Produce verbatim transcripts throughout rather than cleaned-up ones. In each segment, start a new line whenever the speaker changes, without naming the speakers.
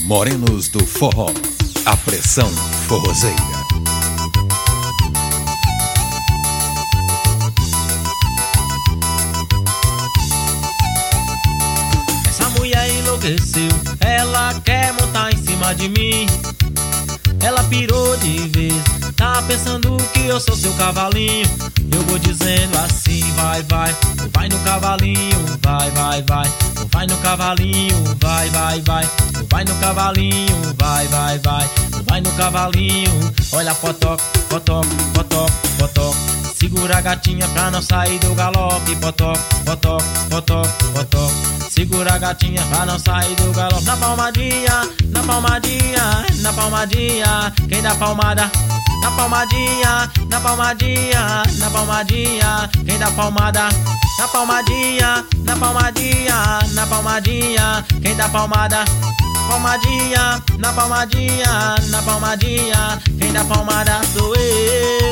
Morenos do Forró, a pressão forrozeira.
Essa mulher enlouqueceu, ela quer montar em cima de mim. Ela pirou de vez, tá pensando que eu sou seu cavalinho. Eu vou dizendo assim, vai, vai, vai no cavalinho, vai, vai, vai, vai no cavalinho, vai, vai, vai, vai no cavalinho, vai, vai, vai, vai no cavalinho. Olha, potoc, potoc, potoc, potoc, segura a gatinha pra não sair do galope. Potoc, potoc, potoc, potoc, segura a gatinha pra não sair do galope. Na palmadinha, na palmadinha, na palmadinha, quem dá palmada? Na palmadinha, na palmadinha, na palmadinha, quem dá palmada? Na palmadinha, na palmadinha, na palmadinha, quem dá palmada? Palmadinha, na palmadinha, na palmadinha, quem dá palmada sou eu.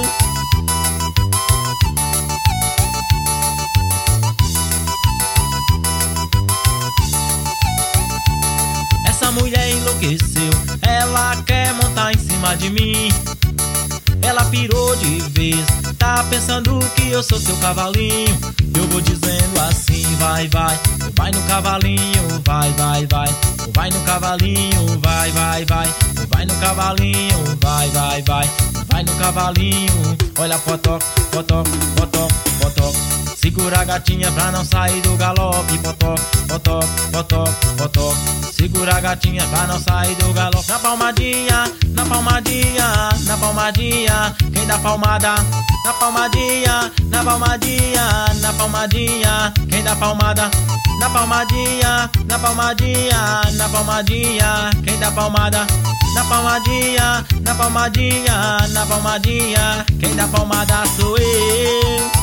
Essa mulher enlouqueceu, ela quer montar em cima de mim. Ela pirou de vez, tá pensando que eu sou seu cavalinho. Eu vou dizendo assim, vai, vai, vai no cavalinho, vai, vai, vai, vai no cavalinho, vai, vai, vai, vai no cavalinho, vai, vai, vai, vai no cavalinho. Olha, potoc, potoc, potoc, potoc, segura a gatinha pra não sair do galope. Potoc, potoc, potoc, potoc, segura a gatinha pra não sair do galope. Na palmadinha, na palmadinha, na palmadinha, quem dá palmada? Na palmadinha, na palmadinha, na palmadinha, quem dá palmada? Na palmadinha, na palmadinha, na palmadinha, quem dá palmada? Na palmadinha, na palmadinha, na palmadinha, quem dá palmada sou eu.